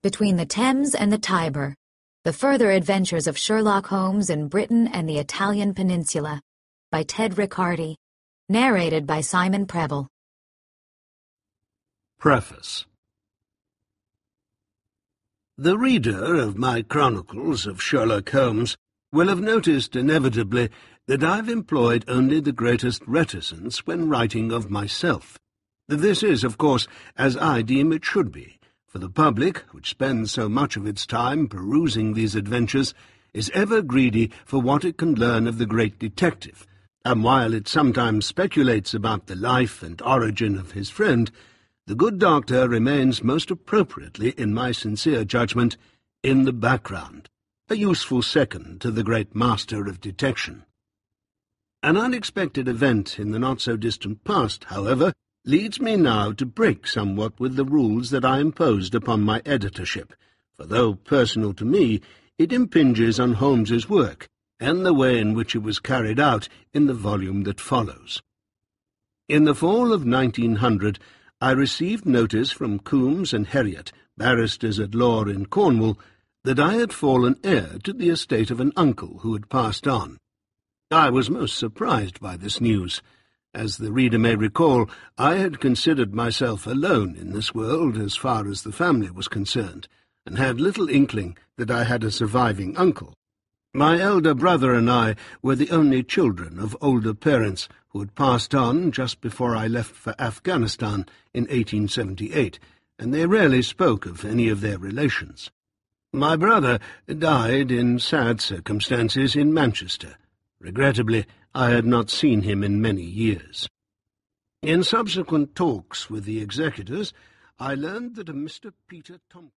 Between the Thames and the Tiber, The Further Adventures of Sherlock Holmes in Britain and the Italian Peninsula, by Ted Riccardi, narrated by Simon Preble. Preface. The reader of my chronicles of Sherlock Holmes will have noticed inevitably that I've employed only the greatest reticence when writing of myself. This is, of course, as I deem it should be, for the public, which spends so much of its time perusing these adventures, is ever greedy for what it can learn of the great detective, and while it sometimes speculates about the life and origin of his friend, the good doctor remains most appropriately, in my sincere judgment, in the background, a useful second to the great master of detection. An unexpected event in the not-so-distant past, however, leads me now to break somewhat with the rules that I imposed upon my editorship, for though personal to me, it impinges on Holmes's work, and the way in which it was carried out in the volume that follows. In the fall of 1900, I received notice from Coombs and Heriot, barristers at law in Cornwall, that I had fallen heir to the estate of an uncle who had passed on. I was most surprised by this news. As the reader may recall, I had considered myself alone in this world as far as the family was concerned, and had little inkling that I had a surviving uncle. My elder brother and I were the only children of older parents who had passed on just before I left for Afghanistan in 1878, and they rarely spoke of any of their relations. My brother died in sad circumstances in Manchester. Regrettably, I had not seen him in many years. In subsequent talks with the executors, I learned that a Mr. Peter Thompson